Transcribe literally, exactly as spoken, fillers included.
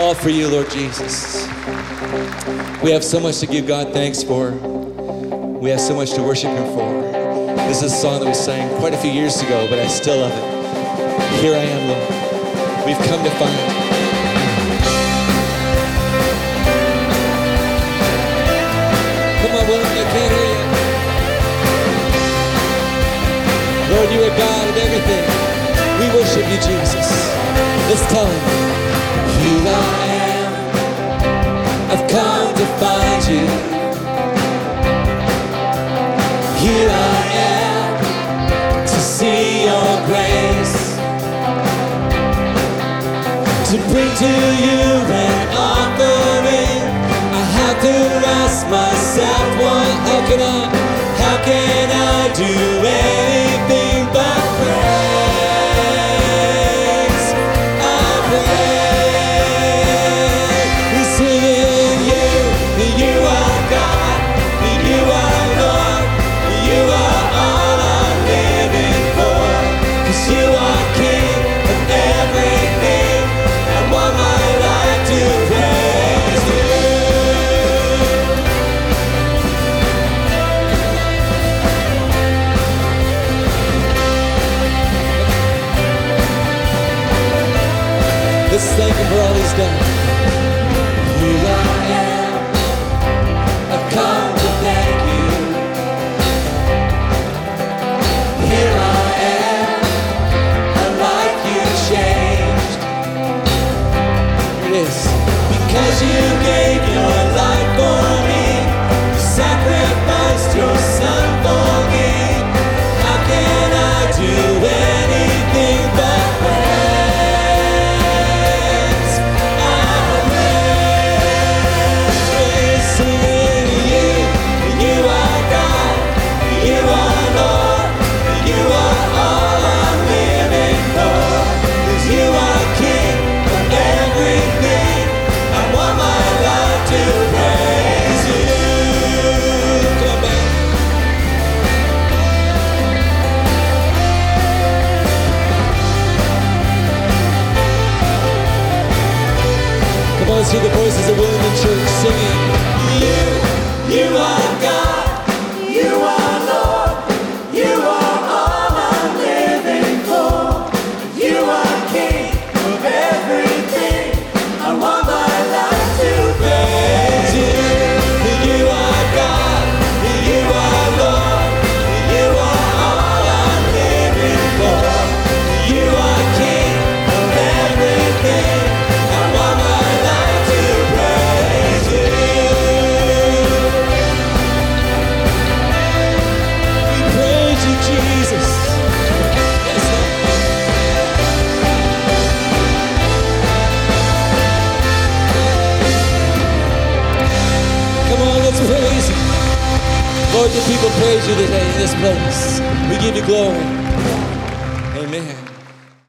All for you, Lord Jesus. We have so much to give God thanks for. We have so much to worship Him for. This is a song that we sang quite a few years ago, but I still love it. Here I am, Lord. We've come to find you. Come on, William, I can't hear you. Lord, you are God of everything. We worship you, Jesus. Let's tell Him. Here I am. I've come to find you. Here I am to see your grace, to bring to you an offering. I have to ask myself, what, how can I, how can I do anything but praise? I praise. We're singing you, you are God, you are Lord, you are all I'm living for. 'Cause you are King of everything. I want my life to praise you. Let's thank Him for all He's done. Here I am, I've come to thank you. Here I am, a life you changed. Here it is. Because you gave your life for me, you sacrificed your son for me. How can I do anything but praise? I praise. Singing you, you are God, you are Lord, you are all I'm living for. 'Cause you are King of everything. I want my life to praise you. Come on, come on, let's hear the voices of William and Church singing. You, you are God, you are Lord, you are all I'm living for. You are King of everything. I want my life to praise you. You are God, you are Lord, you are all I'm living for. You are King of everything. I want my life to praise you. We praise you, Jesus. Yes, Lord. Come on, let's praise Him. Lord, the people praise you today in this place. We give you glory. Amen.